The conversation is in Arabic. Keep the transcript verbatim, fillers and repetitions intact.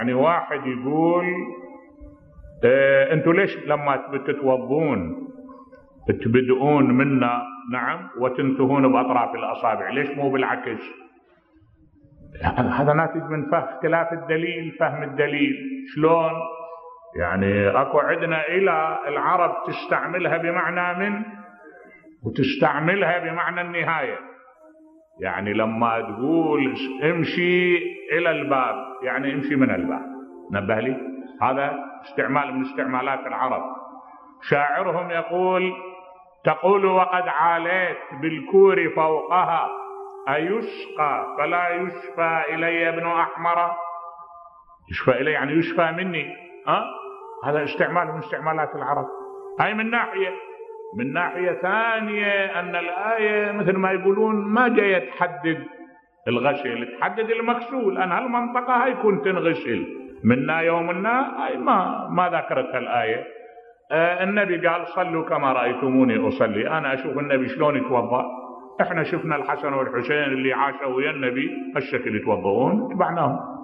يعني واحد يقول اه انتوا ليش لما تتوضون تبدؤون منا نعم وتنتهون باطراف الاصابع، ليش مو بالعكس؟ هذا ناتج من فهم اختلاف الدليل، فهم الدليل. شلون؟ يعني اكو عندنا الى العرب تستعملها بمعنى من وتستعملها بمعنى النهاية. يعني لما تقول امشي الى الباب يعني امشي من الباب، نبه لي، هذا استعمال من استعمالات العرب. شاعرهم يقول تقول وقد عاليت بالكور فوقها أيشقى فلا يشفى إلي ابن أحمر. يشفى إلي يعني يشفى مني. أه؟ هذا استعمال من استعمالات العرب. هاي من ناحية. من ناحية ثانية أن الآية مثل ما يقولون ما جاية تحدد الغسل، تحدد المغسول، أن هالمنطقة هاي يكون تنغسل منا يومنا، هاي ما ما ذكرتها الآية. آه النبي قال صلوا كما رأيتموني أصلي. أنا أشوف النبي شلون يتوضأ، احنا شفنا الحسن والحسين اللي عاشوا ويا النبي هالشكل يتوضؤون، اتبعناهم.